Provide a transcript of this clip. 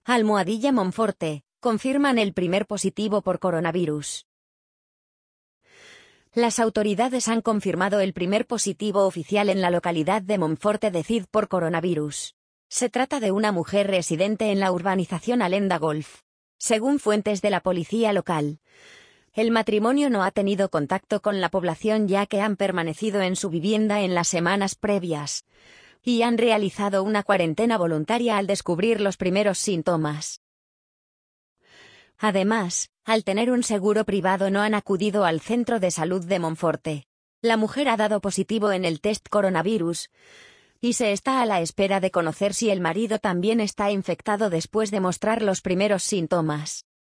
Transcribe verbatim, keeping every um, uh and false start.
Almohadilla Monforte, confirman el primer positivo por coronavirus. Las autoridades han confirmado el primer positivo oficial en la localidad de Monforte de Cid por coronavirus. Se trata de una mujer residente en la urbanización Alenda Golf. Según fuentes de la policía local, el matrimonio no ha tenido contacto con la población ya que han permanecido en su vivienda en las semanas previas y han realizado una cuarentena voluntaria al descubrir los primeros síntomas. Además, al tener un seguro privado no han acudido al centro de salud de Monforte. La mujer ha dado positivo en el test coronavirus y se está a la espera de conocer si el marido también está infectado después de mostrar los primeros síntomas.